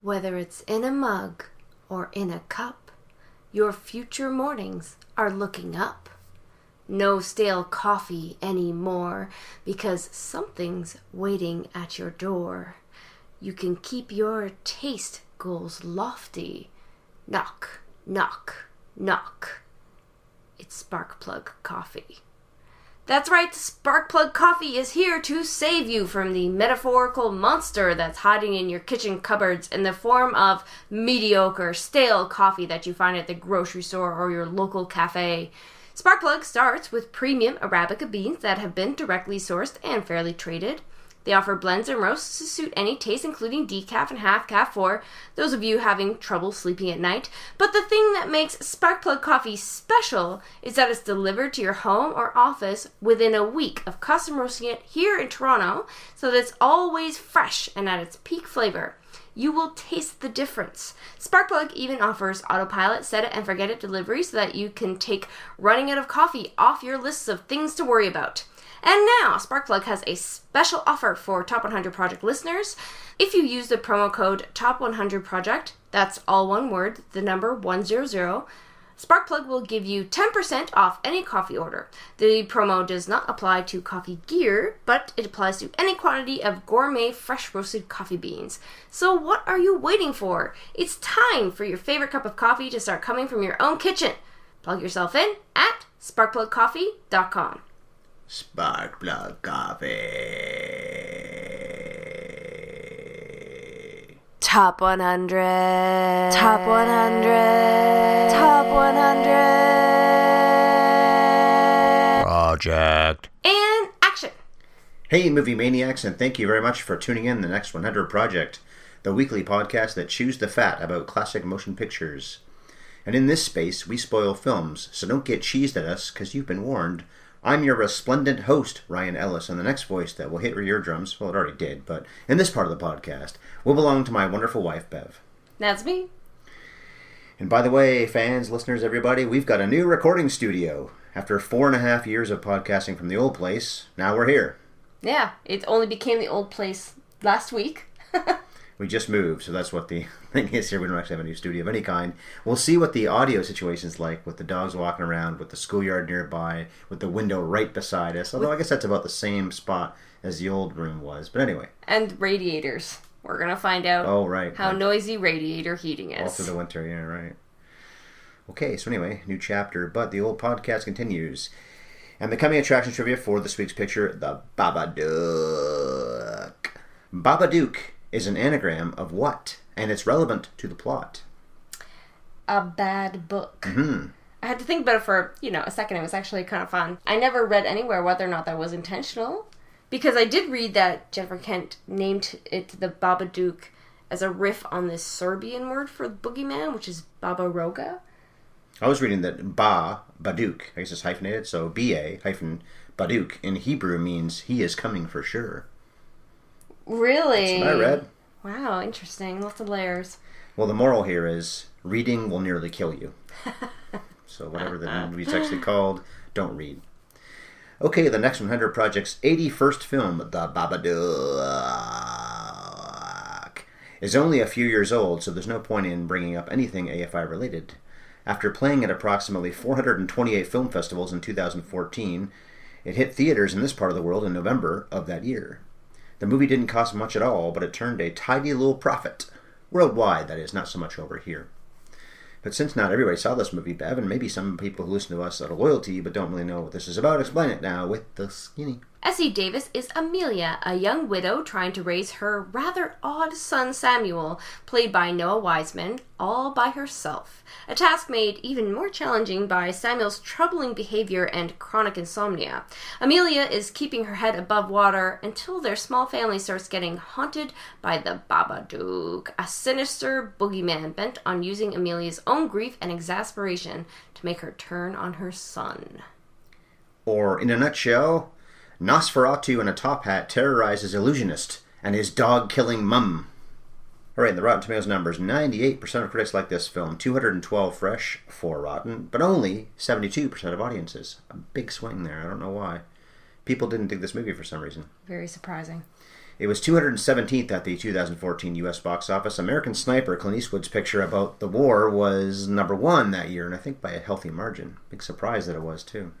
Whether it's in a mug or in a cup, your future mornings are looking up. No stale coffee anymore, because something's waiting at your door. You can keep your taste goals lofty. Knock, knock, knock. It's Sparkplug Coffee. That's right, Sparkplug Coffee is here to save you from the metaphorical monster that's hiding in your kitchen cupboards in the form of mediocre, stale coffee that you find at the grocery store or your local cafe. Sparkplug starts with premium Arabica beans that have been directly sourced and fairly traded. They offer blends and roasts to suit any taste, including decaf and half-calf for those of you having trouble sleeping at night. But the thing that makes Sparkplug Coffee special is that it's delivered to your home or office within a week of custom roasting it here in Toronto, so that it's always fresh and at its peak flavor. You will taste the difference. Sparkplug even offers autopilot, set it and forget it delivery so that you can take running out of coffee off your lists of things to worry about. And now, Sparkplug has a special offer for Top 100 Project listeners. If you use the promo code TOP100PROJECT, that's all one word, the number 100, Sparkplug will give you 10% off any coffee order. The promo does not apply to coffee gear, but it applies to any quantity of gourmet fresh roasted coffee beans. So what are you waiting for? It's time for your favorite cup of coffee to start coming from your own kitchen. Plug yourself in at sparkplugcoffee.com. Sparkplug Coffee. Top 100. Top 100. Top 100. Project. And action. Hey, movie maniacs, and thank you very much for tuning in to the Next 100 Project, the weekly podcast that chews the fat about classic motion pictures. And in this space, we spoil films, so don't get cheesed at us, because you've been warned. I'm your resplendent host, Ryan Ellis, and the next voice that will hit your eardrums, well, it already did, but in this part of the podcast, will belong to my wonderful wife, Bev. That's me. And by the way, fans, listeners, everybody, we've got a new recording studio. After 4.5 years of podcasting from the old place, now we're here. Yeah, it only became the old place last week. We just moved, so that's what the thing is here. We don't actually have a new studio of any kind. We'll see what the audio situation's like with the dogs walking around, with the schoolyard nearby, with the window right beside us. Although I guess that's about the same spot as the old room was. But anyway. And radiators. We're going to find out how noisy radiator heating is. All through the winter, yeah, right. Okay, so anyway, new chapter. But the old podcast continues. And the coming attraction trivia for this week's picture, the Babadook. Babadook is an anagram of what? And it's relevant to the plot. A bad book. Mm-hmm. I had to think about it for, a second. It was actually kind of fun. I never read anywhere whether or not that was intentional. Because I did read that Jennifer Kent named it the Babadook as a riff on this Serbian word for boogeyman, which is Baba Roga. I was reading that Babadook, I guess it's hyphenated, so B-A-Badook in Hebrew means he is coming for sure. Really? That's what I read. Wow, interesting. Lots of layers. Well, the moral here is reading will nearly kill you. So whatever the movie's actually called, don't read. Okay, the Next 100 Project's 81st film, The Babadook, is only a few years old, so there's no point in bringing up anything AFI related. After playing at approximately 428 film festivals in 2014, it hit theaters in this part of the world in November of that year. The movie didn't cost much at all, but it turned a tidy little profit. Worldwide, that is, not so much over here. But since not everybody saw this movie, Bev, and maybe some people who listen to us out of loyalty but don't really know what this is about, explain it now with the skinny. Essie Davis is Amelia, a young widow trying to raise her rather odd son Samuel, played by Noah Wiseman, all by herself. A task made even more challenging by Samuel's troubling behavior and chronic insomnia. Amelia is keeping her head above water until their small family starts getting haunted by the Babadook, a sinister boogeyman bent on using Amelia's own grief and exasperation to make her turn on her son. Or, in a nutshell, Nosferatu in a top hat terrorizes Illusionist and his dog-killing mum. Alright, the Rotten Tomatoes numbers. 98% of critics like this film, 212 fresh, 4 rotten, but only 72% of audiences. A big swing there, I don't know why. People didn't dig this movie for some reason. Very surprising. It was 217th at the 2014 U.S. box office. American Sniper, Clint Eastwood's picture about the war, was number one that year, and I think by a healthy margin. Big surprise that it was, too.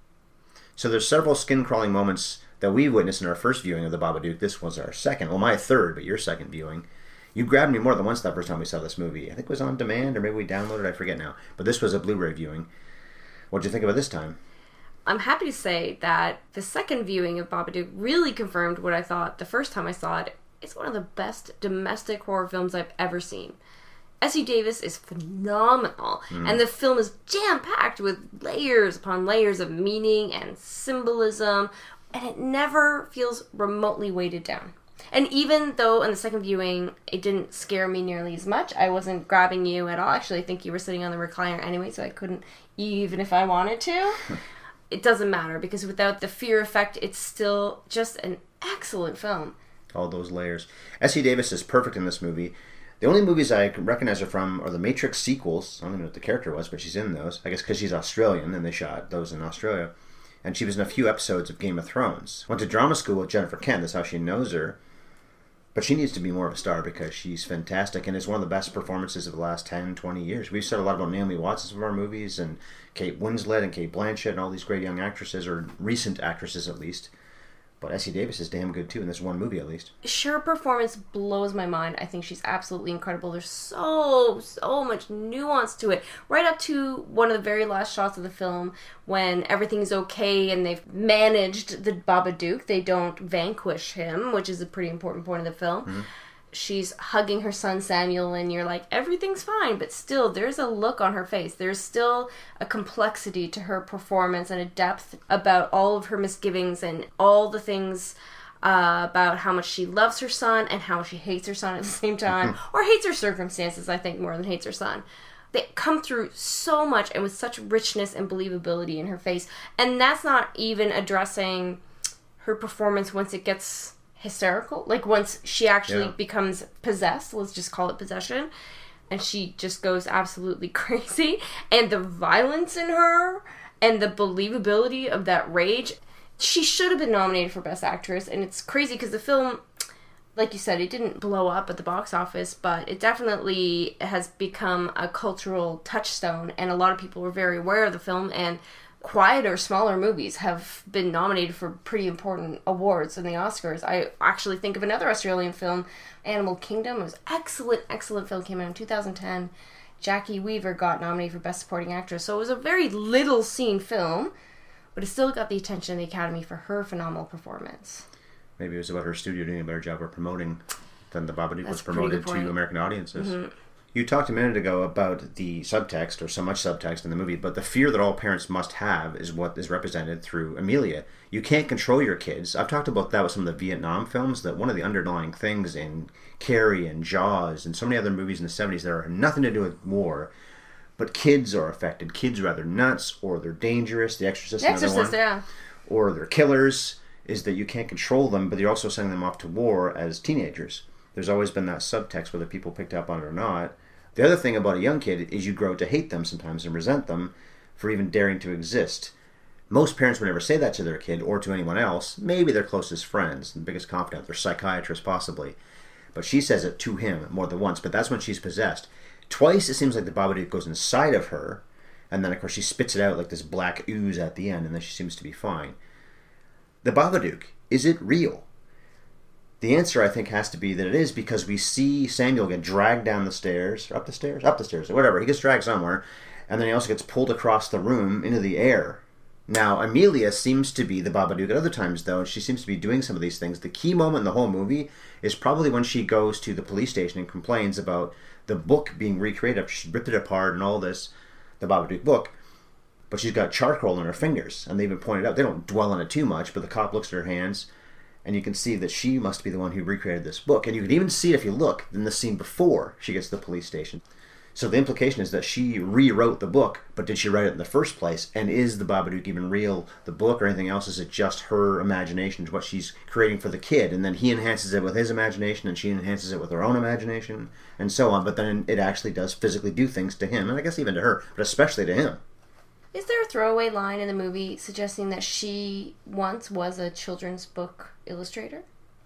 So there's several skin-crawling moments that we witnessed in our first viewing of The Babadook. This was our second, well, my third, but your second viewing. You grabbed me more than once that first time we saw this movie. I think it was on demand, or maybe we downloaded it, I forget now. But this was a Blu-ray viewing. What'd you think about this time? I'm happy to say that the second viewing of Babadook really confirmed what I thought the first time I saw it. It's one of the best domestic horror films I've ever seen. Essie Davis is phenomenal, and the film is jam-packed with layers upon layers of meaning and symbolism, and it never feels remotely weighted down. And even though in the second viewing it didn't scare me nearly as much, I wasn't grabbing you at all. Actually, I think you were sitting on the recliner anyway, so I couldn't even if I wanted to. It doesn't matter, because without the fear effect, it's still just an excellent film. All those layers. Essie Davis is perfect in this movie. The only movies I can recognize her from are the Matrix sequels. I don't even know what the character was, but she's in those. I guess because she's Australian, and they shot those in Australia. And she was in a few episodes of Game of Thrones. Went to drama school with Jennifer Kent. That's how she knows her. But she needs to be more of a star, because she's fantastic, and it's one of the best performances of the last 10, 20 years. We've said a lot about Naomi Watts in some of our movies, and Kate Winslet and Kate Blanchett and all these great young actresses, or recent actresses at least. But Essie Davis is damn good too in this one movie at least. Her performance blows my mind. I think she's absolutely incredible. There's so much nuance to it. Right up to one of the very last shots of the film when everything's okay and they've managed the Babadook. They don't vanquish him, which is a pretty important point of the film. Mm-hmm. She's hugging her son Samuel, and you're like, everything's fine, but still there's a look on her face. There's still a complexity to her performance and a depth about all of her misgivings and all the things about how much she loves her son and how she hates her son at the same time, or hates her circumstances, I think, more than hates her son. They come through so much and with such richness and believability in her face, and that's not even addressing her performance once it gets hysterical, like once she actually becomes possessed, let's just call it possession, and she just goes absolutely crazy, and the violence in her and the believability of that rage. She should have been nominated for Best Actress, and it's crazy because the film, like you said, it didn't blow up at the box office, but it definitely has become a cultural touchstone, and a lot of people were very aware of the film, and quieter, smaller movies have been nominated for pretty important awards in the Oscars. I actually think of another Australian film, Animal Kingdom. It was an excellent film. Came out in 2010. Jackie Weaver got nominated for Best Supporting Actress. So it was a very little seen film, but it still got the attention of the Academy for her phenomenal performance. Maybe it was about her studio doing a better job of promoting than The Babadook was promoted to American audiences. Mm-hmm. You talked a minute ago about the subtext, or so much subtext in the movie, but the fear that all parents must have is what is represented through Amelia. You can't control your kids. I've talked about that with some of the Vietnam films, that one of the underlying things in Carrie and Jaws and so many other movies in the 70s that are nothing to do with war, but kids are affected. Kids are either nuts, or they're dangerous. The Exorcist, yeah. Or they're killers, is that you can't control them, but you're also sending them off to war as teenagers. There's always been that subtext, whether people picked up on it or not. The other thing about a young kid is you grow to hate them sometimes and resent them for even daring to exist. Most parents would never say that to their kid or to anyone else, maybe their closest friends, the biggest confidant, their psychiatrist possibly. But she says it to him more than once, but that's when she's possessed. Twice it seems like the Babadook goes inside of her, and then of course she spits it out like this black ooze at the end, and then she seems to be fine. The Babadook, is it real? The answer, I think, has to be that it is, because we see Samuel get dragged down the stairs, up the stairs, or whatever. He gets dragged somewhere, and then he also gets pulled across the room into the air. Now, Amelia seems to be the Babadook at other times, though, and she seems to be doing some of these things. The key moment in the whole movie is probably when she goes to the police station and complains about the book being recreated after she ripped it apart and all this, the Babadook book. But she's got charcoal on her fingers, and they've been pointed out. They don't dwell on it too much, but the cop looks at her hands, and you can see that she must be the one who recreated this book. And you can even see it if you look in the scene before she gets to the police station. So the implication is that she rewrote the book, but did she write it in the first place? And is the Babadook even real, the book, or anything else? Is it just her imagination, what she's creating for the kid? And then he enhances it with his imagination, and she enhances it with her own imagination, and so on. But then it actually does physically do things to him, and I guess even to her, but especially to him. Is there a throwaway line in the movie suggesting that she once was a children's book illustrator?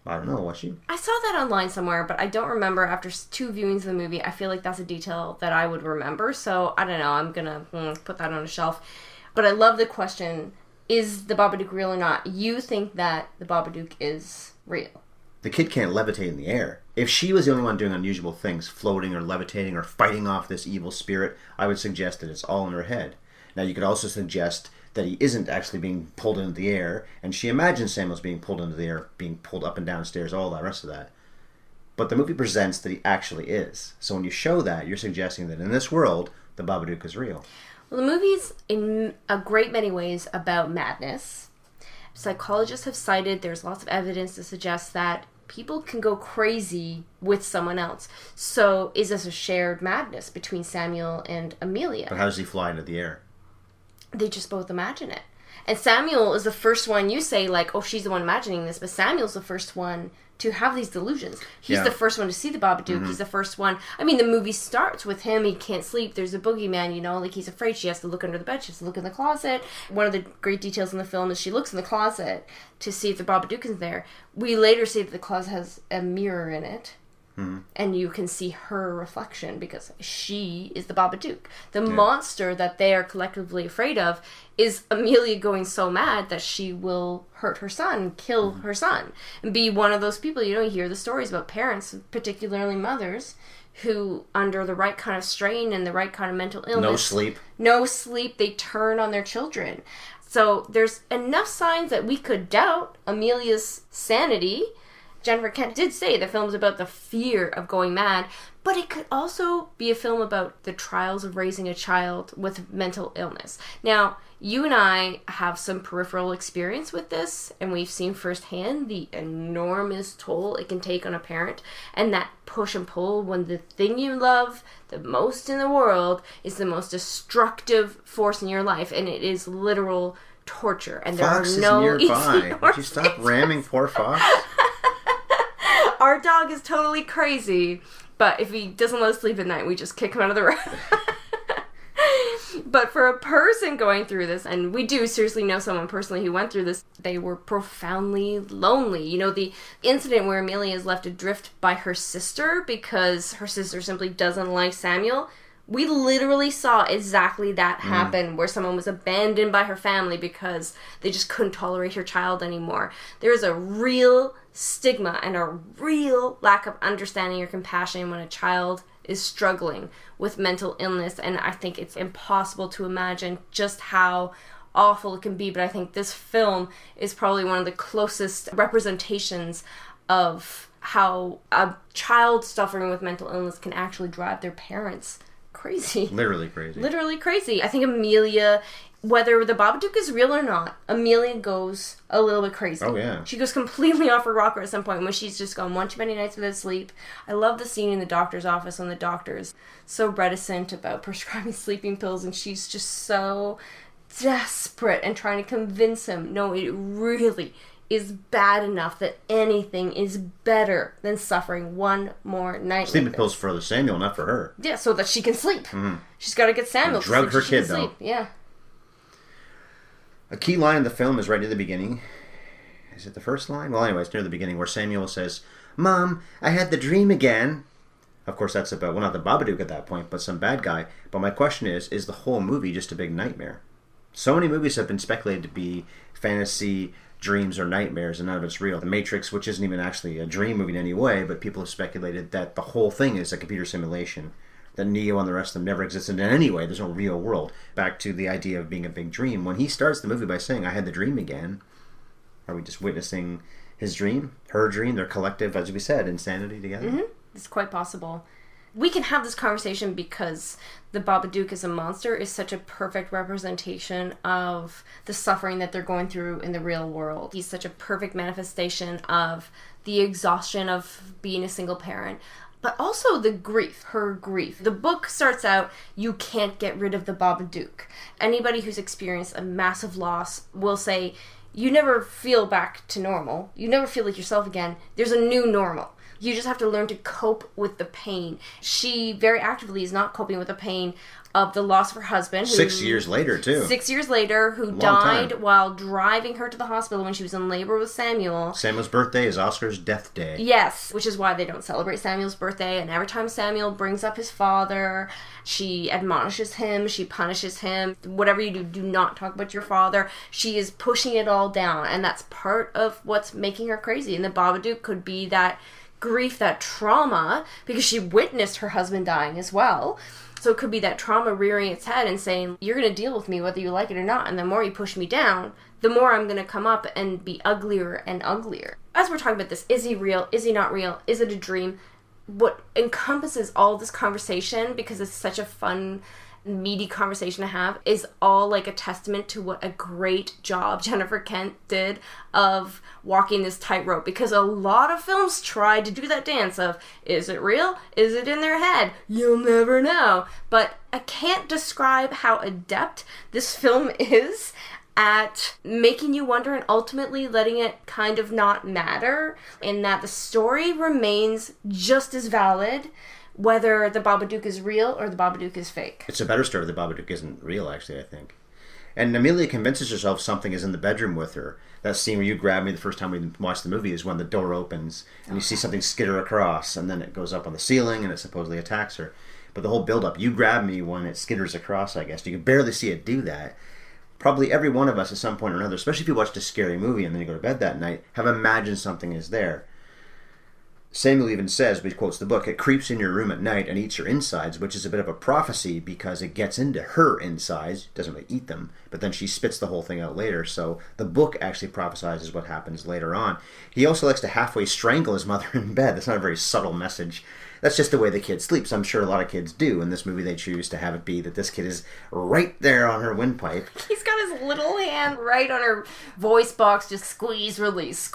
I don't know, was she? I saw that online somewhere, but I don't remember. After 2 viewings of the movie, I feel like that's a detail that I would remember. So, I don't know. I'm going to put that on a shelf. But I love the question, is the Babadook real or not? You think that the Babadook is real. The kid can't levitate in the air. If she was the only one doing unusual things, floating or levitating or fighting off this evil spirit, I would suggest that it's all in her head. Now, you could also suggest that he isn't actually being pulled into the air, and she imagines Samuel's being pulled into the air, being pulled up and down stairs, all the rest of that. But the movie presents that he actually is. So when you show that, you're suggesting that in this world, the Babadook is real. Well, the movie's in a great many ways about madness. Psychologists have cited there's lots of evidence to suggest that people can go crazy with someone else. So is this a shared madness between Samuel and Amelia? But how does he fly into the air? They just both imagine it. And Samuel is the first one, you say, like, oh, she's the one imagining this, but Samuel's the first one to have these delusions. He's the first one to see the Babadook. Mm-hmm. He's the first one. I mean, the movie starts with him. He can't sleep. There's a boogeyman, you know, like he's afraid. She has to look under the bed. She has to look in the closet. One of the great details in the film is she looks in the closet to see if the Babadook is there. We later see that the closet has a mirror in it. Mm-hmm. And you can see her reflection because she is the Babadook. The monster that they are collectively afraid of is Amelia going so mad that she will hurt her son, kill her son, and be one of those people. You know, you hear the stories about parents, particularly mothers, who, under the right kind of strain and the right kind of mental illness... No sleep, they turn on their children. So there's enough signs that we could doubt Amelia's sanity. Jennifer Kent did say the film's about the fear of going mad, but it could also be a film about the trials of raising a child with mental illness. Now, you and I have some peripheral experience with this, and we've seen firsthand the enormous toll it can take on a parent, and that push and pull when the thing you love the most in the world is the most destructive force in your life, and it is literal torture. And Fox there are no is nearby. Would you stop ramming poor Fox? Our dog is totally crazy, but if he doesn't let us sleep at night, we just kick him out of the room. But for a person going through this, and we do seriously know someone personally who went through this, they were profoundly lonely. You know, the incident where Amelia is left adrift by her sister because her sister simply doesn't like Samuel, we literally saw exactly that happen, where someone was abandoned by her family because they just couldn't tolerate her child anymore. There is a real stigma and a real lack of understanding or compassion when a child is struggling with mental illness, and I think it's impossible to imagine just how awful it can be, but I think this film is probably one of the closest representations of how a child suffering with mental illness can actually drive their parents crazy. Literally crazy. Literally crazy. I think Amelia, whether the Babadook is real or not, Amelia goes a little bit crazy. Oh, yeah. She goes completely off her rocker at some point when she's just gone one too many nights without sleep. I love the scene in the doctor's office when the doctor is so reticent about prescribing sleeping pills, and she's just so desperate and trying to convince him, no, it really is bad enough that anything is better than suffering one more night. Sleeping pills for the Samuel, not for her. Yeah, so that she can sleep. Mm-hmm. She's got to get Samuel to drug sleep her kid, though. Yeah. A key line in the film is right near the beginning. Is it the first line? Well, anyways, near the beginning, where Samuel says, "Mom, I had the dream again." Of course, that's about, well, not the Babadook at that point, but some bad guy. But my question is the whole movie just a big nightmare? So many movies have been speculated to be fantasy dreams or nightmares, and none of it's real. The Matrix, which isn't even actually a dream movie in any way, but people have speculated that the whole thing is a computer simulation, that Neo and the rest of them never existed in any way. There's no real world. Back to the idea of being a big dream. When he starts the movie by saying, "I had the dream again," are we just witnessing his dream, her dream, their collective, as we said, insanity together? Mm-hmm. It's quite possible. We can have this conversation because the Babadook as a monster is such a perfect representation of the suffering that they're going through in the real world. He's such a perfect manifestation of the exhaustion of being a single parent, but also the grief, her grief. The book starts out, you can't get rid of the Babadook. Anybody who's experienced a massive loss will say, you never feel back to normal. You never feel like yourself again. There's a new normal. You just have to learn to cope with the pain. She very actively is not coping with the pain of the loss of her husband. 6 years later, too. 6 years later, who died while driving her to the hospital when she was in labor with Samuel. Samuel's birthday is Oscar's death day. Yes, which is why they don't celebrate Samuel's birthday. And every time Samuel brings up his father, she admonishes him, she punishes him. Whatever you do, do not talk about your father. She is pushing it all down. And that's part of what's making her crazy. And the Babadook could be that grief, that trauma, because she witnessed her husband dying as well. So it could be that trauma rearing its head and saying, you're going to deal with me whether you like it or not. And the more you push me down, the more I'm going to come up and be uglier and uglier. As we're talking about this, is he real? Is he not real? Is it a dream? What encompasses all this conversation, because it's such a fun, meaty conversation to have, is all like a testament to what a great job Jennifer Kent did of walking this tightrope, because a lot of films tried to do that dance of, is it real? Is it in their head? You'll never know. But I can't describe how adept this film is at making you wonder and ultimately letting it kind of not matter, in that the story remains just as valid whether the Babadook is real or the Babadook is fake. It's a better story if the Babadook isn't real, actually, I think. And Amelia convinces herself something is in the bedroom with her. That scene where you grabbed me the first time we watched the movie is when the door opens and you see something skitter across, and then it goes up on the ceiling and it supposedly attacks her. But the whole build-up, you grab me when it skitters across, I guess. You can barely see it do that. Probably every one of us at some point or another, especially if you watched a scary movie and then you go to bed that night, have imagined something is there. Samuel even says, he quotes the book, it creeps in your room at night and eats your insides, which is a bit of a prophecy because it gets into her insides, doesn't really eat them, but then she spits the whole thing out later. So the book actually prophesizes what happens later on. He also likes to halfway strangle his mother in bed. That's not a very subtle message. That's just the way the kid sleeps. I'm sure a lot of kids do. In this movie, they choose to have it be that this kid is right there on her windpipe. He's got his little hand right on her voice box, just squeeze, release,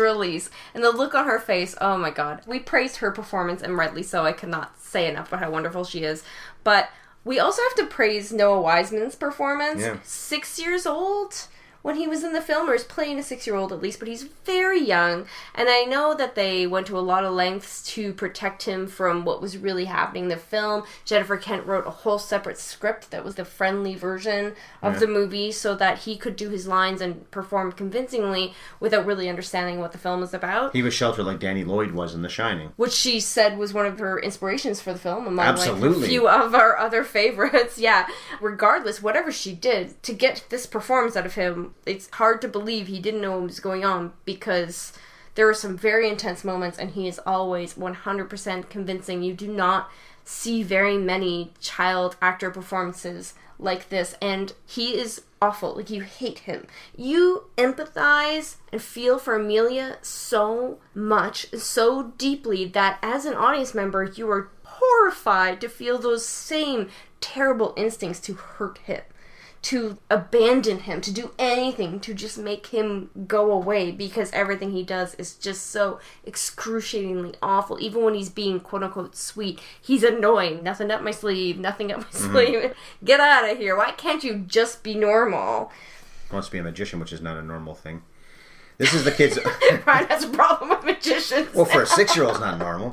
and the look on her face, oh my god. We praised her performance, and rightly so. I cannot say enough about how wonderful she is. But we also have to praise Noah Wiseman's performance. Yeah. 6 years old when he was in the film, or is playing a 6-year-old at least, but he's very young. And I know that they went to a lot of lengths to protect him from what was really happening in the film. Jennifer Kent wrote a whole separate script that was the friendly version of the movie so that he could do his lines and perform convincingly without really understanding what the film is about. He was sheltered like Danny Lloyd was in The Shining. Which she said was one of her inspirations for the film, among Absolutely. like a few of our other favorites. Yeah. Regardless, whatever she did, to get this performance out of him, it's hard to believe he didn't know what was going on, because there were some very intense moments and he is always 100% convincing. You do not see very many child actor performances like this, and he is awful. Like, you hate him. You empathize and feel for Amelia so much, so deeply, that as an audience member, you are horrified to feel those same terrible instincts to hurt him, to abandon him, to do anything to just make him go away, because everything he does is just so excruciatingly awful. Even when he's being quote-unquote sweet, he's annoying. Nothing up my sleeve, nothing up my sleeve. Get out of here. Why can't you just be normal? He wants to be a magician, which is not a normal thing. This is the kid's... Brian has a problem with magicians. Well, for a 6-year-old, it's not normal.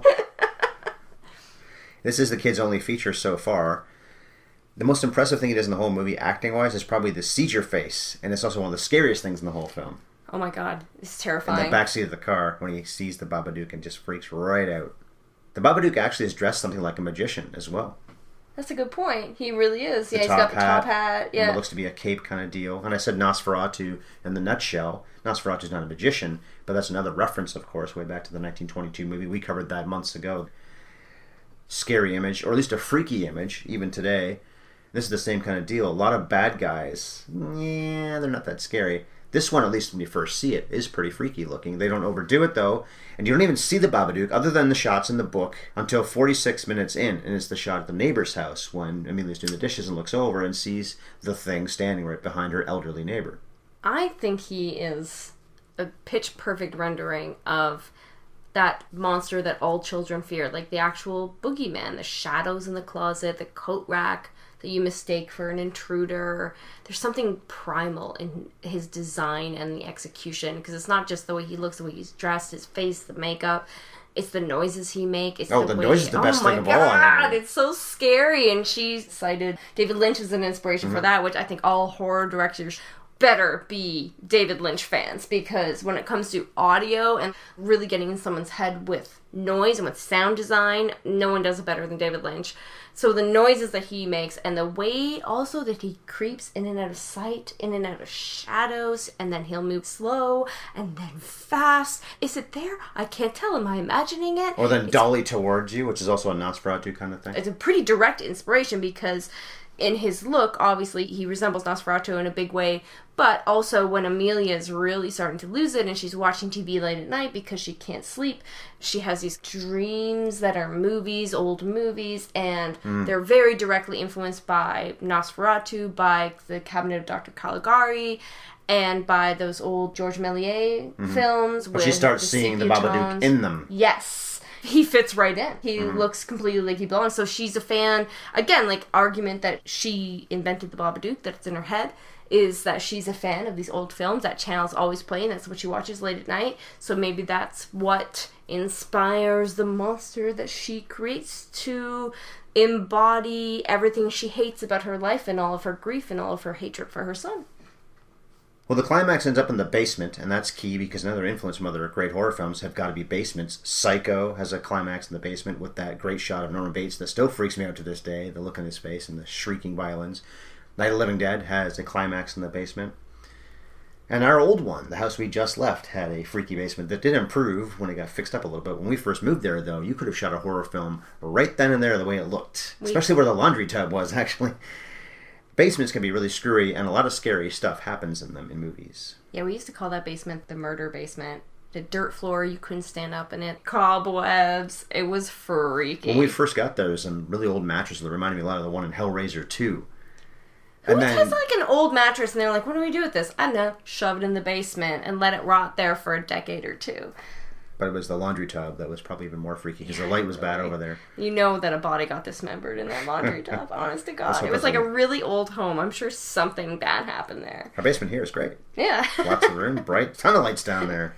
This is the kid's only feature so far. The most impressive thing he does in the whole movie, acting-wise, is probably the seizure face. And it's also one of the scariest things in the whole film. Oh my god, it's terrifying. In the backseat of the car, when he sees the Babadook and just freaks right out. The Babadook actually is dressed something like a magician as well. That's a good point. He really is. The he's got the top hat. Yeah. What looks to be a cape kind of deal. And I said Nosferatu in the nutshell. Nosferatu's not a magician, but that's another reference, of course, way back to the 1922 movie. We covered that months ago. Scary image, or at least a freaky image, even today. This is the same kind of deal. A lot of bad guys, yeah, they're not that scary. This one, at least when you first see it, is pretty freaky looking. They don't overdo it, though. And you don't even see the Babadook, other than the shots in the book, until 46 minutes in. And it's the shot at the neighbor's house when Amelia's doing the dishes and looks over and sees the thing standing right behind her elderly neighbor. I think he is a pitch-perfect rendering of that monster that all children fear. Like the actual boogeyman, the shadows in the closet, the coat rack that you mistake for an intruder. There's something primal in his design and the execution, because it's not just the way he looks, the way he's dressed, his face, the makeup. It's the noises he makes. It's the noise is the best thing of all. Oh my God, it's so scary. And she cited David Lynch as an inspiration for that, which I think all horror directors better be David Lynch fans, because when it comes to audio and really getting in someone's head with noise and with sound design, no one does it better than David Lynch. So the noises that he makes, and the way also that he creeps in and out of sight, in and out of shadows, and then he'll move slow and then fast. Is it there? I can't tell. Am I imagining it? Or then dolly towards you, which is also a Nosferatu kind of thing. It's a pretty direct inspiration, because in his look, obviously, he resembles Nosferatu in a big way, but also when Amelia is really starting to lose it and she's watching TV late at night because she can't sleep, she has these dreams that are movies, old movies, and they're very directly influenced by Nosferatu, by the Cabinet of Dr. Caligari, and by those old George Méliès films. But she starts seeing the Babadook in them. Yes. He fits right in. He looks completely like he belongs. So she's a fan. Again, like, argument that she invented the Babadook, that it's in her head, is that she's a fan of these old films. That channel's always playing. That's what she watches late at night. So maybe that's what inspires the monster that she creates to embody everything she hates about her life and all of her grief and all of her hatred for her son. Well, the climax ends up in the basement, and that's key because another influence from other great horror films have got to be basements. Psycho has a climax in the basement with that great shot of Norman Bates that still freaks me out to this day, the look on his face and the shrieking violins. Night of the Living Dead has a climax in the basement. And our old one, the house we just left, had a freaky basement that did improve when it got fixed up a little bit. When we first moved there, though, you could have shot a horror film right then and there the way it looked. Especially where the laundry tub was, actually. Basements can be really screwy, and a lot of scary stuff happens in them in movies. Yeah, we used to call that basement the murder basement. The dirt floor, you couldn't stand up in it. Cobwebs. It was freaky. When we first got there was some really old mattresses that reminded me a lot of the one in Hellraiser 2. Who has like an old mattress and they're like, what do we do with this? I don't know. Shove it in the basement and let it rot there for a decade or two. But it was the laundry tub that was probably even more freaky because the light was bad over there. You know that a body got dismembered in that laundry tub, honest to God. It was like a really old home. I'm sure something bad happened there. Our basement here is great. Yeah. Lots of room, bright, ton of lights down there.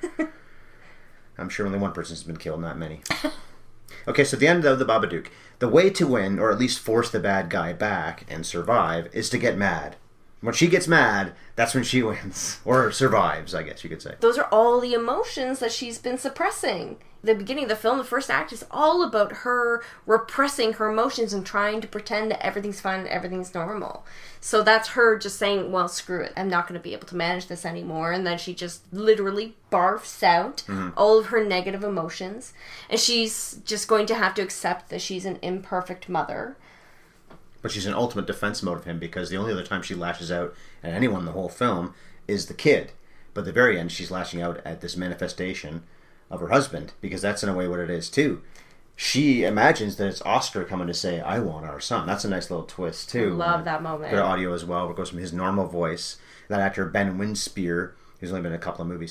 I'm sure only one person's been killed, not many. Okay, so the end of the Babadook. The way to win, or at least force the bad guy back and survive, is to get mad. When she gets mad, that's when she wins. Or survives, I guess you could say. Those are all the emotions that she's been suppressing. The beginning of the film, the first act, is all about her repressing her emotions and trying to pretend that everything's fine and everything's normal. So that's her just saying, well, screw it. I'm not going to be able to manage this anymore. And then she just literally barfs out all of her negative emotions. And she's just going to have to accept that she's an imperfect mother. But she's in ultimate defense mode of him because the only other time she lashes out at anyone in the whole film is the kid. But at the very end, she's lashing out at this manifestation of her husband, because that's in a way what it is too. She imagines that it's Oscar coming to say, I want our son. That's a nice little twist too. I love that moment. Good audio as well, where it goes from his normal voice. That actor, Ben Winspear, who's only been in a couple of movies,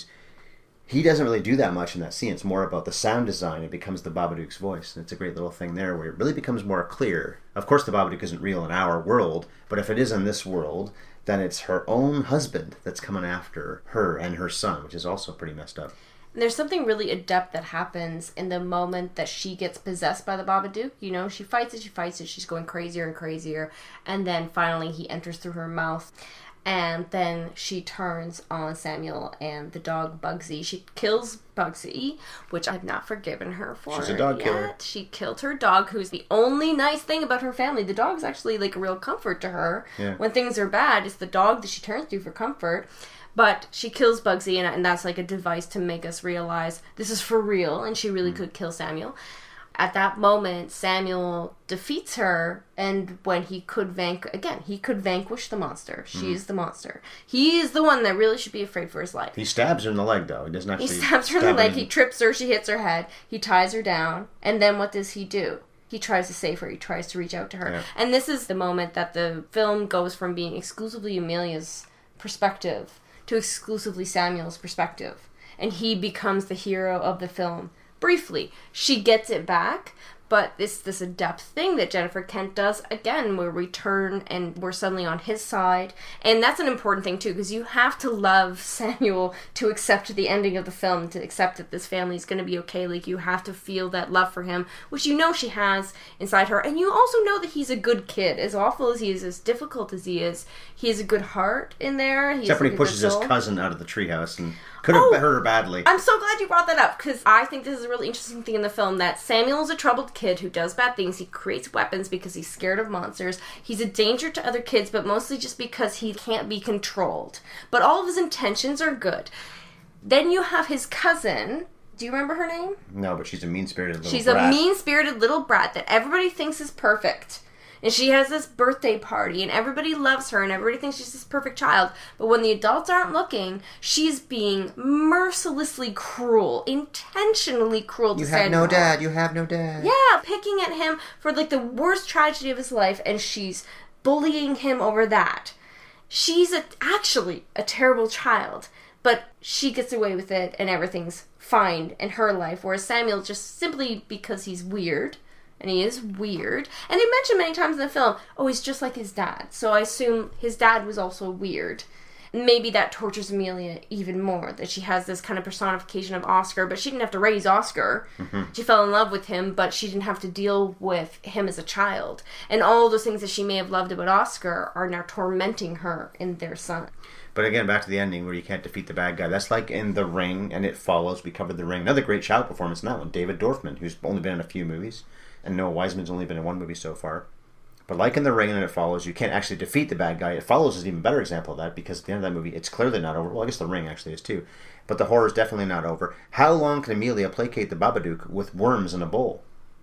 he doesn't really do that much in that scene. It's more about the sound design. It becomes the Babadook's voice. And it's a great little thing there where it really becomes more clear. Of course, the Babadook isn't real in our world, but if it is in this world, then it's her own husband that's coming after her and her son, which is also pretty messed up. And there's something really adept that happens in the moment that she gets possessed by the Babadook. You know, she fights it, she's going crazier and crazier. And then finally he enters through her mouth. And then she turns on Samuel and the dog Bugsy. She kills Bugsy, which I've not forgiven her for. She's a dog killer. She killed her dog, who's the only nice thing about her family. The dog's actually like a real comfort to her. Yeah. When things are bad, it's the dog that she turns to for comfort. But she kills Bugsy, and that's like a device to make us realize this is for real, and she really could kill Samuel. At that moment, Samuel defeats her, and when he could vanquish the monster. She is the monster. He is the one that really should be afraid for his life. He stabs her in the leg, though. He doesn't actually. He stabs her in the leg. He trips her. She hits her head. He ties her down, and then what does he do? He tries to save her. He tries to reach out to her. Yeah. And this is the moment that the film goes from being exclusively Amelia's perspective to exclusively Samuel's perspective. And he becomes the hero of the film. Briefly, she gets it back, But this adept thing that Jennifer Kent does, again, where we turn and we're suddenly on his side. And that's an important thing, too, because you have to love Samuel to accept the ending of the film, to accept that this family is going to be okay. Like, you have to feel that love for him, which you know she has inside her. And you also know that he's a good kid. As awful as he is, as difficult as he has a good heart in there. Except when he pushes his cousin out of the treehouse and could have hurt her badly. I'm so glad you brought that up, because I think this is a really interesting thing in the film, that Samuel is a troubled kid who does bad things. He creates weapons because he's scared of monsters. He's a danger to other kids, but mostly just because he can't be controlled. But all of his intentions are good. Then you have his cousin. Do you remember her name? No, but she's a mean-spirited little brat. She's a mean-spirited little brat that everybody thinks is perfect. And she has this birthday party, and everybody loves her, and everybody thinks she's this perfect child. But when the adults aren't looking, she's being mercilessly cruel, intentionally cruel to Samuel. You have no dad, you have no dad. Yeah, picking at him for, like, the worst tragedy of his life, and she's bullying him over that. She's actually a terrible child, but she gets away with it, and everything's fine in her life, whereas Samuel, just simply because he's weird, and he is weird. And they mention many times in the film, oh, he's just like his dad. So I assume his dad was also weird. Maybe that tortures Amelia even more, that she has this kind of personification of Oscar, but she didn't have to raise Oscar. Mm-hmm. She fell in love with him, but she didn't have to deal with him as a child. And all those things that she may have loved about Oscar are now tormenting her in their son. But again, back to the ending where you can't defeat the bad guy. That's like in The Ring, and It Follows. We covered The Ring. Another great child performance in that one. David Dorfman, who's only been in a few movies. And Noah Wiseman's only been in one movie so far. But like in The Ring and It Follows, you can't actually defeat the bad guy. It Follows is an even better example of that, because at the end of that movie, it's clearly not over. Well, I guess The Ring actually is too. But the horror is definitely not over. How long can Amelia placate the Babadook with worms in a bowl?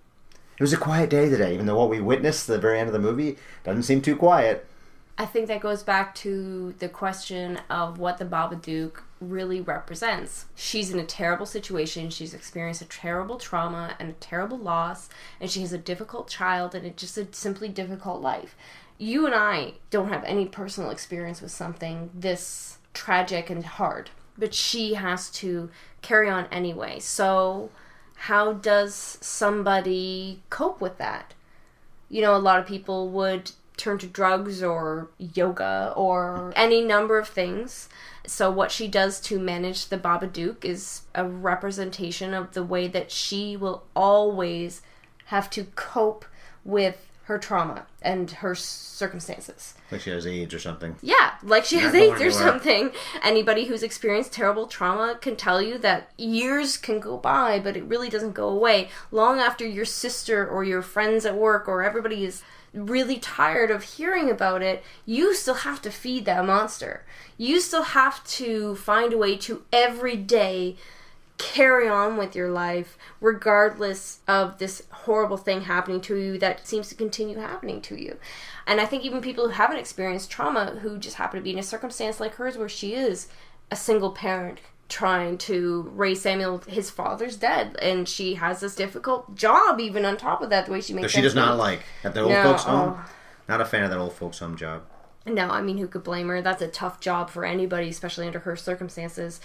It was a quiet day today, even though what we witnessed at the very end of the movie doesn't seem too quiet. I think that goes back to the question of what the Babadook really represents. She's in a terrible situation. She's experienced a terrible trauma and a terrible loss, and she has a difficult child and just a simply difficult life. You and I don't have any personal experience with something this tragic and hard, but she has to carry on anyway. So how does somebody cope with that? You know, a lot of people would turn to drugs or yoga or any number of things. So what she does to manage the Babadook is a representation of the way that she will always have to cope with her trauma and her circumstances. Like she has AIDS or something. Yeah, like she has AIDS or something. Anybody who's experienced terrible trauma can tell you that years can go by, but it really doesn't go away. Long after your sister or your friends at work or everybody is really tired of hearing about it, you still have to feed that monster. You still have to find a way to every day carry on with your life regardless of this horrible thing happening to you that seems to continue happening to you. And I think even people who haven't experienced trauma, who just happen to be in a circumstance like hers where she is a single parent trying to raise Samuel, his father's dead, and she has this difficult job even on top of that, the way she makes she does not like at the old folks home. Not a fan of that old folks home job. No, I mean, who could blame her? That's a tough job for anybody, especially under her circumstances.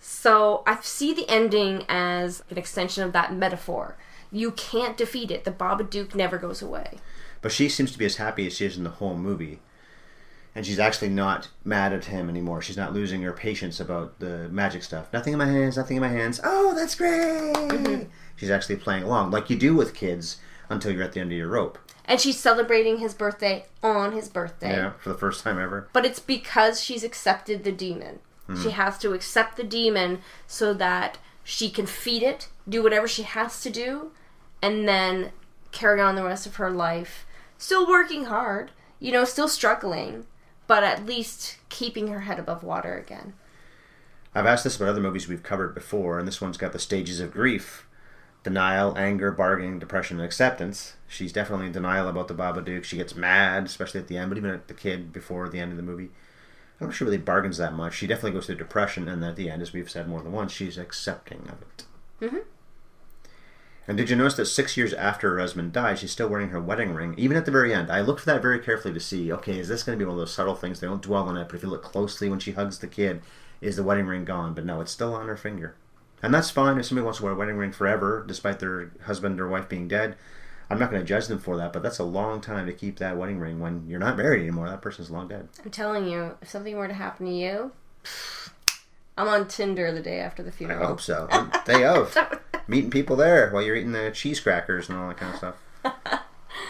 So I see the ending as an extension of that metaphor. You can't defeat it. The Babadook never goes away. But she seems to be as happy as she is in the whole movie. And she's actually not mad at him anymore. She's not losing her patience about the magic stuff. Nothing in my hands, nothing in my hands. Oh, that's great! Mm-hmm. She's actually playing along, like you do with kids, until you're at the end of your rope. And she's celebrating his birthday on his birthday. Yeah, for the first time ever. But it's because she's accepted the demon. Mm-hmm. She has to accept the demon so that she can feed it, do whatever she has to do, and then carry on the rest of her life. Still working hard, still struggling, but at least keeping her head above water again. I've asked this about other movies we've covered before, and this one's got the stages of grief. Denial, anger, bargaining, depression, and acceptance. She's definitely in denial about the Babadook. She gets mad, especially at the end, but even at the kid before the end of the movie. I don't know if she really bargains that much. She definitely goes through depression, and at the end, as we've said more than once, she's accepting of it. Mm-hmm. And did you notice that 6 years after her husband died, she's still wearing her wedding ring, even at the very end? I looked for that very carefully to see, okay, is this going to be one of those subtle things? They don't dwell on it, but if you look closely when she hugs the kid, is the wedding ring gone? But no, it's still on her finger. And that's fine if somebody wants to wear a wedding ring forever, despite their husband or wife being dead. I'm not going to judge them for that, but that's a long time to keep that wedding ring when you're not married anymore. That person's long dead. I'm telling you, if something were to happen to you, I'm on Tinder the day after the funeral. I hope so. Day of. Meeting people there while you're eating the cheese crackers and all that kind of stuff.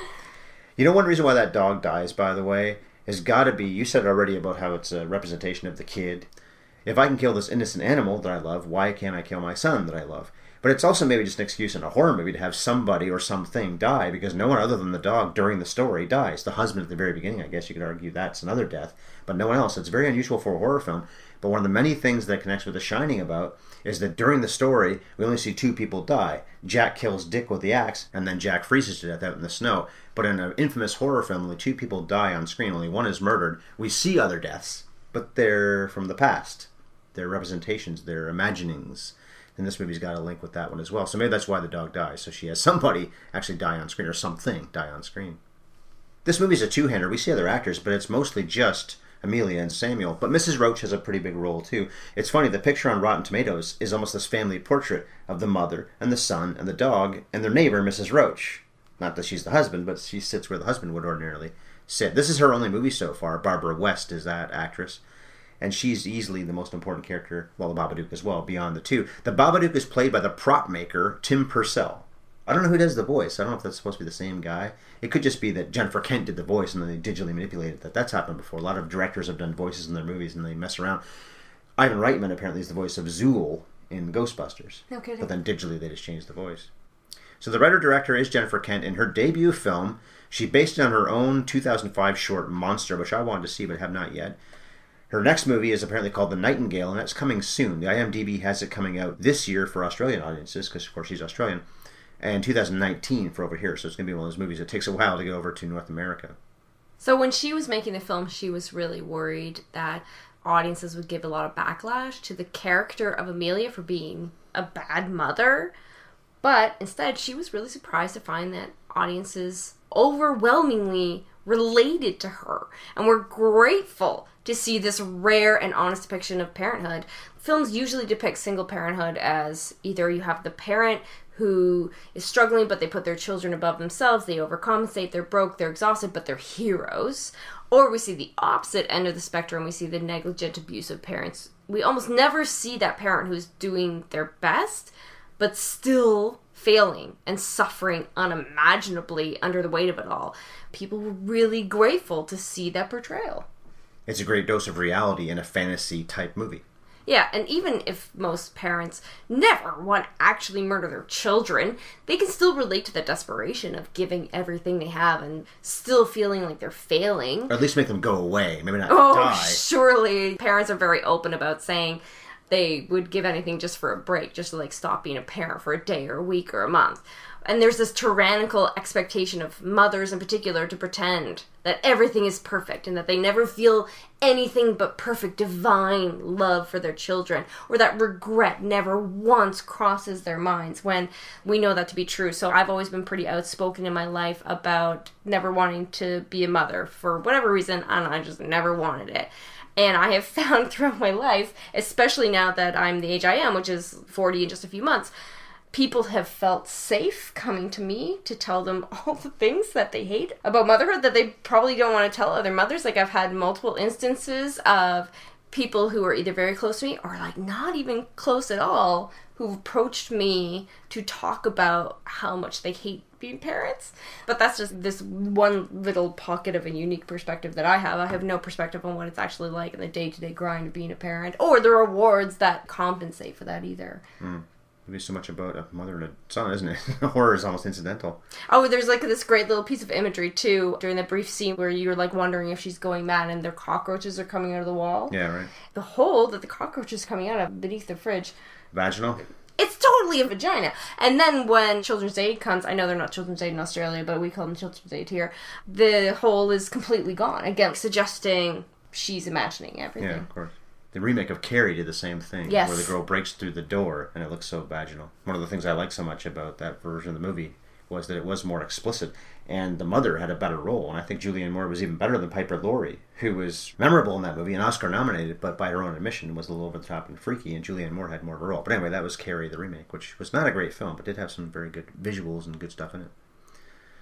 You know, one reason why that dog dies, by the way, has got to be, you said already about how it's a representation of the kid. If I can kill this innocent animal that I love, why can't I kill my son that I love? But it's also maybe just an excuse in a horror movie to have somebody or something die, because no one other than the dog during the story dies. The husband at the very beginning, I guess you could argue that's another death, but no one else. It's very unusual for a horror film. But one of the many things that connects with The Shining about is that during the story, we only see 2 people die. Jack kills Dick with the axe, and then Jack freezes to death out in the snow. But in an infamous horror film, only 2 people die on screen. Only one is murdered. We see other deaths, but they're from the past. They're representations. They're imaginings. And this movie's got a link with that one as well. So maybe that's why the dog dies. So she has somebody actually die on screen, or something die on screen. This movie's a two-hander. We see other actors, but it's mostly just Amelia and Samuel. But Mrs. Roach has a pretty big role, too. It's funny, the picture on Rotten Tomatoes is almost this family portrait of the mother and the son and the dog and their neighbor, Mrs. Roach. Not that she's the husband, but she sits where the husband would ordinarily sit. This is her only movie so far. Barbara West is that actress. And she's easily the most important character, well, the Babadook as well, beyond the two. The Babadook is played by the prop maker, Tim Purcell. I don't know who does the voice. I don't know if that's supposed to be the same guy. It could just be that Jennifer Kent did the voice and then they digitally manipulated that. That's happened before. A lot of directors have done voices in their movies and they mess around. Ivan Reitman apparently is the voice of Zool in Ghostbusters. No kidding. But then digitally they just changed the voice. So the writer-director is Jennifer Kent. In her debut film, she based it on her own 2005 short Monster, which I wanted to see but have not yet. Her next movie is apparently called The Nightingale, and that's coming soon. The IMDb has it coming out this year for Australian audiences, because of course she's Australian, and 2019 for over here. So it's going to be one of those movies that takes a while to get over to North America. So when she was making the film, she was really worried that audiences would give a lot of backlash to the character of Amelia for being a bad mother. But instead, she was really surprised to find that audiences overwhelmingly related to her and were grateful to see this rare and honest depiction of parenthood. Films usually depict single parenthood as either you have the parent who is struggling but they put their children above themselves, they overcompensate, they're broke, they're exhausted, but they're heroes. Or we see the opposite end of the spectrum, we see the negligent, abusive parents. We almost never see that parent who's doing their best but still failing and suffering unimaginably under the weight of it all. People were really grateful to see that portrayal. It's a great dose of reality in a fantasy-type movie. Yeah, and even if most parents never want to actually murder their children, they can still relate to the desperation of giving everything they have and still feeling like they're failing. Or at least make them go away, maybe not die. Die. Surely parents are very open about saying they would give anything just for a break, just to like stop being a parent for a day or a week or a month. And there's this tyrannical expectation of mothers in particular to pretend that everything is perfect and that they never feel anything but perfect divine love for their children, or that regret never once crosses their minds, when we know that to be true. So I've always been pretty outspoken in my life about never wanting to be a mother for whatever reason. I don't know, I just never wanted it. And I have found throughout my life, especially now that I'm the age I am, which is 40 in just a few months, people have felt safe coming to me to tell them all the things that they hate about motherhood that they probably don't want to tell other mothers. Like, I've had multiple instances of people who are either very close to me or like not even close at all who've approached me to talk about how much they hate being parents. But that's just this one little pocket of a unique perspective that I have. I have no perspective on what it's actually like in the day-to-day grind of being a parent, or the rewards that compensate for that either. Maybe so much about a mother and a son, isn't it? Horror is almost incidental. Oh, there's like this great little piece of imagery too during the brief scene where you're like wondering if she's going mad and their cockroaches are coming out of the wall. Yeah, right. The hole that the cockroach is coming out of beneath the fridge. Vaginal? It's totally a vagina. And then when Children's Aid comes, I know they're not Children's Aid in Australia, but we call them Children's Aid here, the hole is completely gone. Again, suggesting she's imagining everything. Yeah, of course. The remake of Carrie did the same thing, yes, where the girl breaks through the door and it looks so vaginal. One of the things I like so much about that version of the movie was that it was more explicit, and the mother had a better role, and I think Julianne Moore was even better than Piper Laurie, who was memorable in that movie and Oscar nominated, but by her own admission was a little over the top and freaky, and Julianne Moore had more of a role. But anyway, that was Carrie the remake, which was not a great film, but did have some very good visuals and good stuff in it.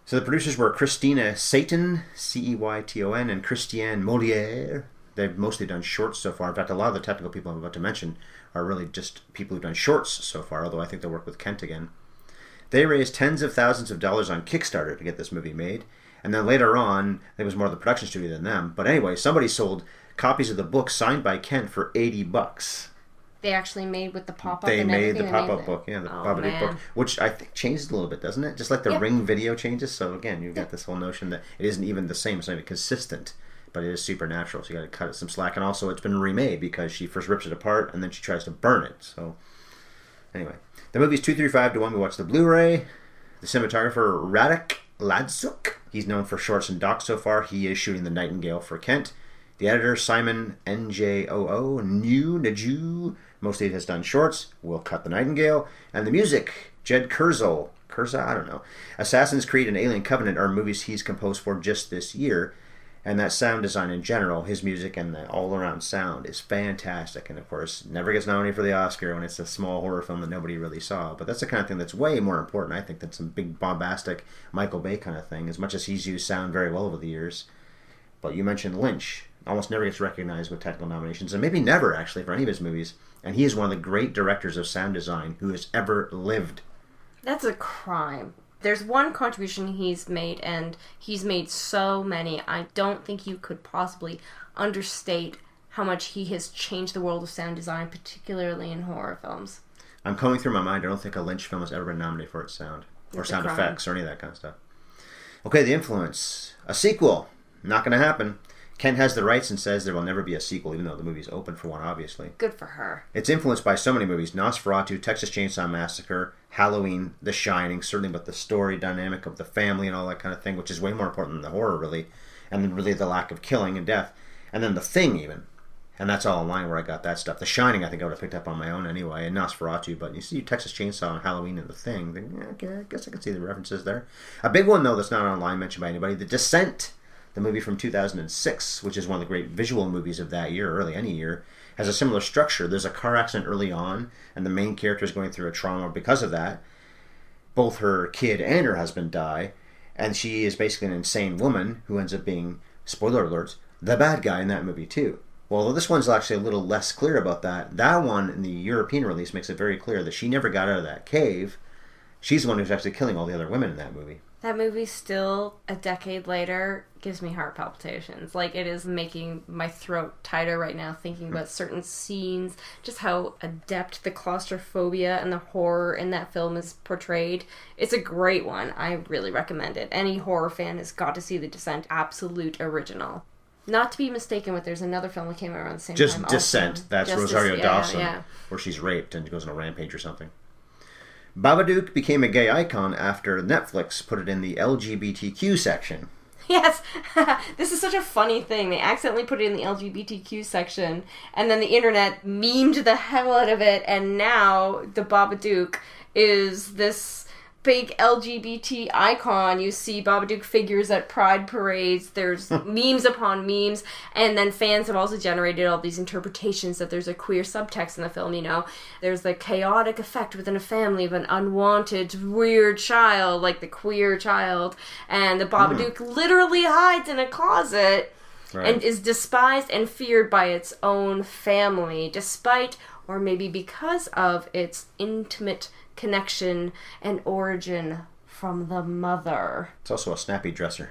So the producers were Christina Satan, Ceyton, and Christiane Molière. They've mostly done shorts so far. In fact, a lot of the technical people I'm about to mention are really just people who've done shorts so far, although I think they'll work with Kent again. They raised tens of thousands of dollars on Kickstarter to get this movie made. And then later on, it was more the production studio than them. But anyway, somebody sold copies of the book signed by Kent for $80. They actually made with the pop-up They and made everything. the pop-up book, yeah, the Babadook book, which I think changes a little bit, doesn't it? Just like the Ring video changes. So again, you've got this whole notion that it isn't even the same. It's not even consistent, but it is supernatural. So you got to cut it some slack. And also, it's been remade because she first rips it apart and then she tries to burn it. So anyway, the movie's 235 to 1. We watched the Blu-ray. The cinematographer Radek Ladzuk. He's known for shorts and docs so far. He is shooting The Nightingale for Kent. The editor, Simon Njoo, Naju, mostly has done shorts. We'll cut The Nightingale. And the music, Jed Kurzel. I don't know. Assassin's Creed and Alien Covenant are movies he's composed for just this year. And that sound design in general, his music and the all-around sound is fantastic. And of course, never gets nominated for the Oscar when it's a small horror film that nobody really saw. But that's the kind of thing that's way more important, I think, than some big bombastic Michael Bay kind of thing, as much as he's used sound very well over the years. But you mentioned Lynch. Almost never gets recognized with technical nominations, and maybe never, actually, for any of his movies. And he is one of the great directors of sound design who has ever lived. That's a crime. There's one contribution he's made, and he's made so many. I don't think you could possibly understate how much he has changed the world of sound design, particularly in horror films. I'm going through my mind. I don't think a Lynch film has ever been nominated for its sound. Or sound effects, or any of that kind of stuff. Okay, The Influence. A sequel. Not going to happen. Kent has the rights and says there will never be a sequel, even though the movie's open for one, obviously. Good for her. It's influenced by so many movies. Nosferatu, Texas Chainsaw Massacre, Halloween, The Shining, certainly, but the story dynamic of the family and all that kind of thing, which is way more important than the horror, really. And then really the lack of killing and death. And then The Thing, even. And that's all online where I got that stuff. The Shining, I think I would have picked up on my own anyway, and Nosferatu. But you see Texas Chainsaw and Halloween and The Thing, then, yeah, I guess I can see the references there. A big one, though, that's not online mentioned by anybody, The Descent. The movie from 2006, which is one of the great visual movies of that year, or really any year, has a similar structure. There's a car accident early on, and the main character is going through a trauma because of that. Both her kid and her husband die, and she is basically an insane woman who ends up being, spoiler alerts, the bad guy in that movie too. Well, this one's actually a little less clear about that. That one, in the European release, makes it very clear that she never got out of that cave. She's the one who's actually killing all the other women in that movie. That movie still, a decade later, gives me heart palpitations. Like, it is making my throat tighter right now thinking about certain scenes, just how adept the claustrophobia and the horror in that film is portrayed. It's a great one. I really recommend it. Any horror fan has got to see The Descent. Absolute original. Not to be mistaken with, there's another film that came out around the same time. Just Descent. Also. That's Just Rosario Dawson, yeah. where she's raped and goes on a rampage or something. Babadook became a gay icon after Netflix put it in the LGBTQ section. Yes, this is such a funny thing. They accidentally put it in the LGBTQ section, and then the internet memed the hell out of it, and now the Babadook is this big LGBT icon. You see Babadook figures at pride parades. There's memes upon memes, and then fans have also generated all these interpretations that there's a queer subtext in the film, you know. There's the chaotic effect within a family of an unwanted, weird child, like the queer child, and the Babadook literally hides in a closet and is despised and feared by its own family, despite, or maybe because of, its intimate connection and origin from the mother. It's also a snappy dresser.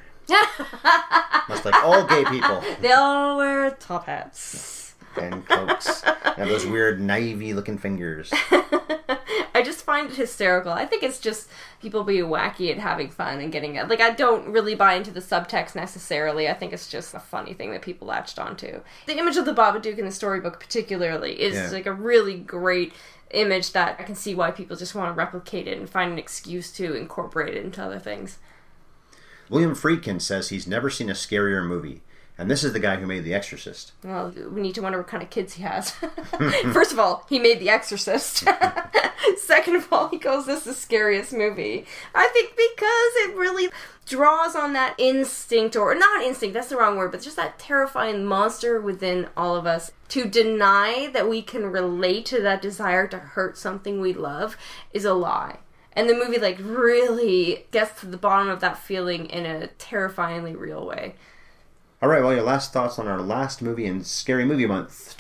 Much like all gay people. They all wear top hats. And cloaks. And have those weird, naivey looking fingers. I just find it hysterical. I think it's just people being wacky and having fun and getting it. Like, I don't really buy into the subtext necessarily. I think it's just a funny thing that people latched onto. The image of the Babadook in the storybook particularly is like a really great image that I can see why people just want to replicate it and find an excuse to incorporate it into other things. William Friedkin says he's never seen a scarier movie. And this is the guy who made The Exorcist. Well, we need to wonder what kind of kids he has. First of all, he made The Exorcist. Second of all, he calls this the scariest movie. I think because it really draws on that instinct, or not instinct, that's the wrong word, but just that terrifying monster within all of us. To deny that we can relate to that desire to hurt something we love is a lie. And the movie, like, really gets to the bottom of that feeling in a terrifyingly real way. All right, well, your last thoughts on our last movie in Scary Movie Month,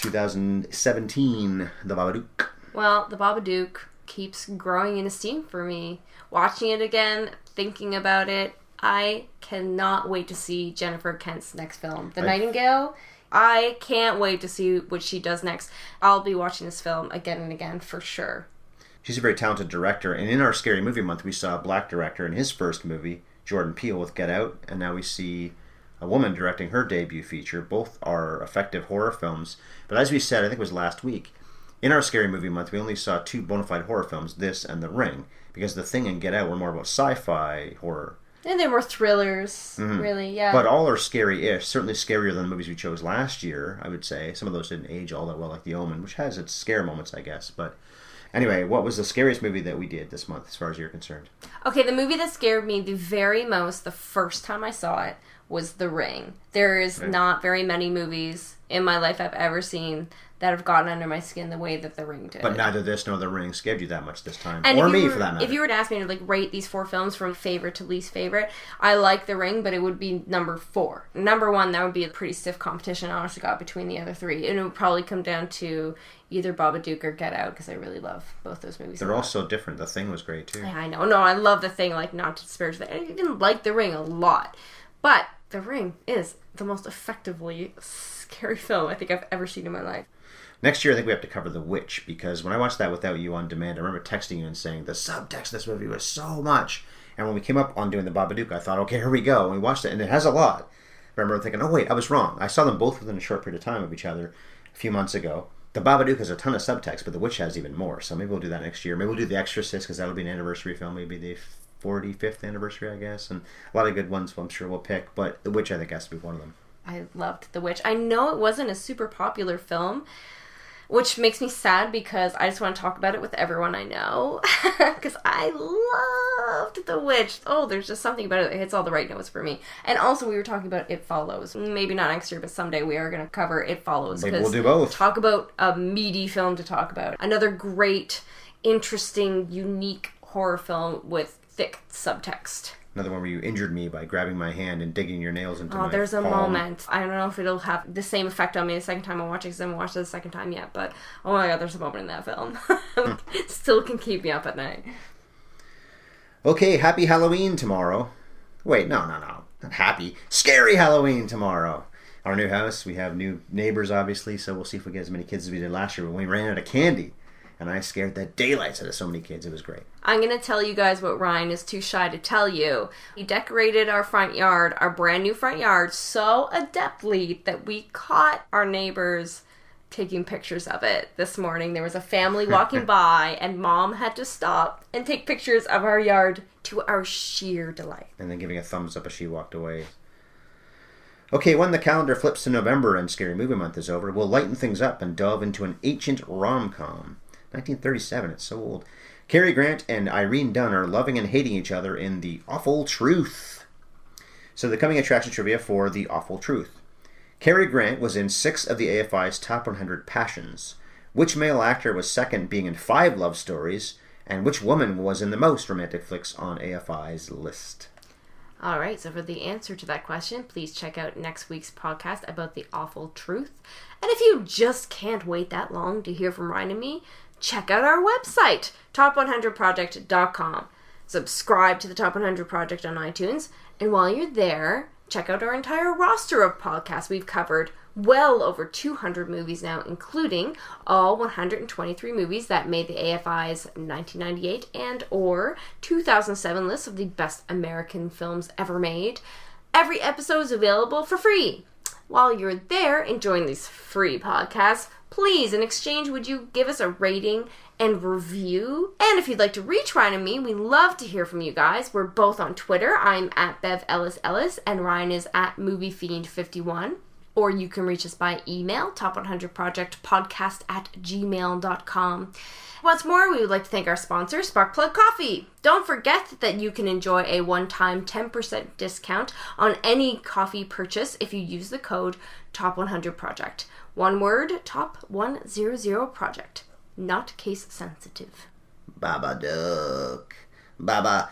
2017, The Babadook. Well, The Babadook keeps growing in esteem for me. Watching it again, thinking about it, I cannot wait to see Jennifer Kent's next film. The Nightingale, I can't wait to see what she does next. I'll be watching this film again and again for sure. She's a very talented director, and in our Scary Movie Month, we saw a black director in his first movie, Jordan Peele with Get Out, and now we see a woman directing her debut feature. Both are effective horror films. But as we said, I think it was last week, in our Scary Movie Month, we only saw 2 bona fide horror films, this and The Ring, because The Thing and Get Out were more about sci-fi horror. And they were thrillers, really, yeah. But all are scary-ish, certainly scarier than the movies we chose last year, I would say. Some of those didn't age all that well, like The Omen, which has its scare moments, I guess. But anyway, what was the scariest movie that we did this month, as far as you're concerned? Okay, the movie that scared me the very most the first time I saw it was The Ring. There is not very many movies in my life I've ever seen that have gotten under my skin the way that The Ring did. But neither this nor The Ring scared you that much this time. And or me, for that matter. If you were to ask me to like rate these 4 films from favorite to least favorite, I like The Ring, but it would be number 4. Number 1, that would be a pretty stiff competition, honestly, got between the other 3. And it would probably come down to either Babadook or Get Out, because I really love both those movies. They're all so different. The Thing was great, too. Yeah, I know. No, I love The Thing, like, not to disparage that. I even like The Ring a lot. But The Ring is the most effectively scary film I think I've ever seen in my life. Next year, I think we have to cover The Witch, because when I watched that without you on demand, I remember texting you and saying, the subtext of this movie was so much. And when we came up on doing The Babadook, I thought, okay, here we go. And we watched it, and it has a lot. I remember thinking, oh, wait, I was wrong. I saw them both within a short period of time of each other a few months ago. The Babadook has a ton of subtext, but The Witch has even more. So maybe we'll do that next year. Maybe we'll do The Exorcist, because that'll be an anniversary film. Maybe the 45th anniversary, I guess. And a lot of good ones I'm sure we'll pick. But The Witch, I think, has to be one of them. I loved The Witch. I know it wasn't a super popular film, which makes me sad because I just want to talk about it with everyone I know. Because I loved The Witch. Oh, there's just something about it that hits all the right notes for me. And also, we were talking about It Follows. Maybe not next year, but someday we are going to cover It Follows. Maybe we'll do both. Talk about a meaty film to talk about. Another great, interesting, unique horror film with thick subtext. Another one where you injured me by grabbing my hand and digging your nails into my palm. There's a moment. I don't know if it'll have the same effect on me the second time I watch it, because I haven't watched it the second time yet, but oh my god, there's a moment in that film. Still can keep me up at night. Okay, happy Halloween tomorrow. Wait, no. Not happy. Scary Halloween tomorrow. Our new house, we have new neighbors, obviously, so we'll see if we get as many kids as we did last year, but we ran out of candy. And I scared the daylights out of so many kids. It was great. I'm going to tell you guys what Ryan is too shy to tell you. He decorated our front yard, our brand new front yard, so adeptly that we caught our neighbors taking pictures of it this morning. There was a family walking by, and Mom had to stop and take pictures of our yard to our sheer delight. And then giving a thumbs up as she walked away. Okay, when the calendar flips to November and Scary Movie Month is over, we'll lighten things up and delve into an ancient rom-com. 1937, it's so old. Cary Grant and Irene Dunne are loving and hating each other in The Awful Truth. So the coming attraction trivia for The Awful Truth. Cary Grant was in 6 of the AFI's Top 100 Passions. Which male actor was second, being in 5 love stories? And which woman was in the most romantic flicks on AFI's list? Alright, so for the answer to that question, please check out next week's podcast about The Awful Truth. And if you just can't wait that long to hear from Ryan and me, check out our website, top100project.com. Subscribe to the Top 100 Project on iTunes, and while you're there, check out our entire roster of podcasts we've covered. Well over 200 movies now, including all 123 movies that made the AFI's 1998 and or 2007 list of the best American films ever made. Every episode is available for free. While you're there enjoying these free podcasts, please, in exchange, would you give us a rating and review? And if you'd like to reach Ryan and me, we love to hear from you guys. We're both on Twitter. I'm at Bev Ellis Ellis, and Ryan is at MovieFiend51. Or you can reach us by email, top100projectpodcast@gmail.com. Once more, we would like to thank our sponsor, Sparkplug Coffee. Don't forget that you can enjoy a one-time 10% discount on any coffee purchase if you use the code TOP100PROJECT. One word, TOP100PROJECT. Not case sensitive. Babadook. Baba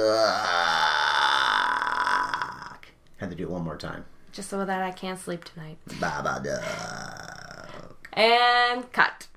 duck. Had to do it one more time. Just so that I can't sleep tonight. Baba duck. And cut.